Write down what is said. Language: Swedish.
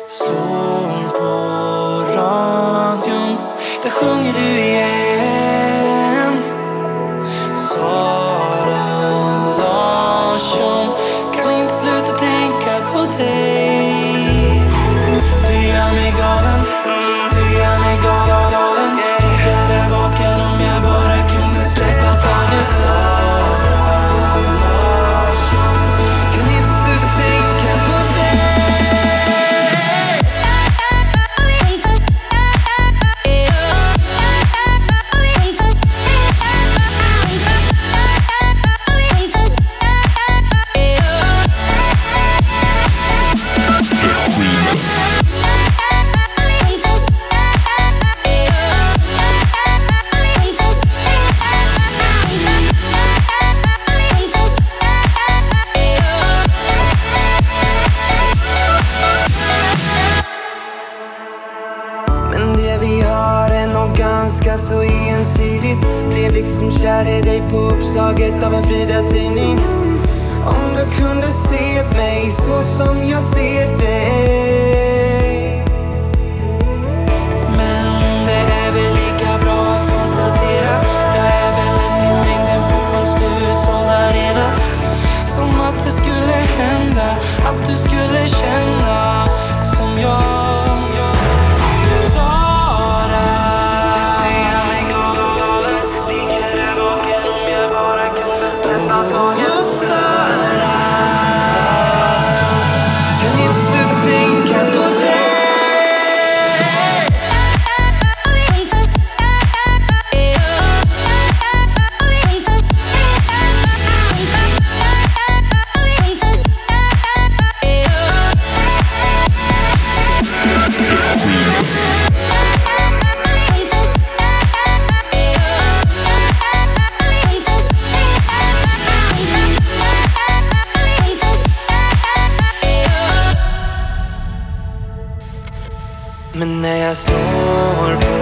Slår på radion, där sjunger du igen. Sara Larsson, kan inte sluta tänka på dig. Du gör mig galen, du gör mig galen. Jag är vaken om jag bara kunde släppa taget. Sara Larsson, kan inte sluta tänka på dig. Men det vi har är nog ganska så ensidigt. Blev liksom kär i dig på uppslaget av en Frida-tidning. Om du kunde se mig så som jag ser dig. Men det är väl lika bra att konstatera, jag är väl en i mängden på en slutsåld arena. Som att det skulle hända, att du skulle känna som jag. Men när jag står på